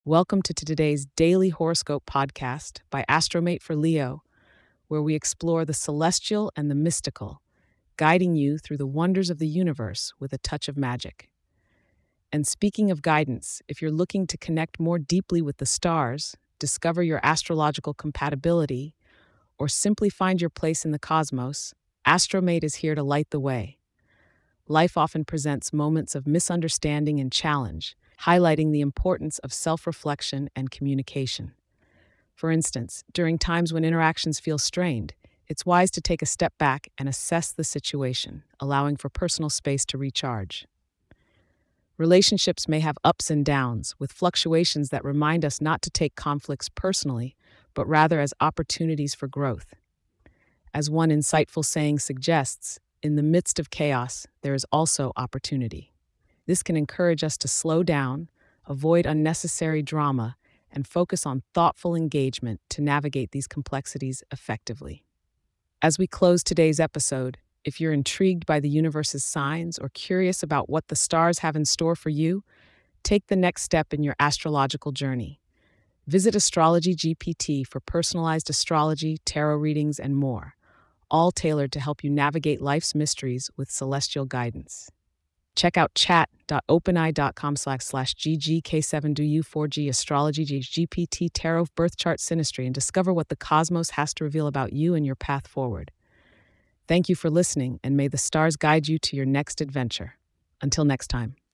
Welcome to today's daily horoscope podcast by Astromate for Leo, where we explore the celestial and the mystical, guiding you through the wonders of the universe with a touch of magic. And speaking of guidance, if you're looking to connect more deeply with the stars, discover your astrological compatibility, or simply find your place in the cosmos, Astromate is here to light the way. Life often presents moments of misunderstanding and challenge, highlighting the importance of self-reflection and communication. For instance, during times when interactions feel strained, it's wise to take a step back and assess the situation, allowing for personal space to recharge. Relationships may have ups and downs, with fluctuations that remind us not to take conflicts personally, but rather as opportunities for growth. As one insightful saying suggests, in the midst of chaos, there is also opportunity. This can encourage us to slow down, avoid unnecessary drama, and focus on thoughtful engagement to navigate these complexities effectively. As we close today's episode, if you're intrigued by the universe's signs or curious about what the stars have in store for you, take the next step in your astrological journey. Visit Astrology GPT for personalized astrology, tarot readings, and more, all tailored to help you navigate life's mysteries with celestial guidance. Check out chat.openai.com/ggk7du4g astrology GPT tarot birth chart synastry and discover what the cosmos has to reveal about you and your path forward. Thank you for listening, and may the stars guide you to your next adventure. Until next time.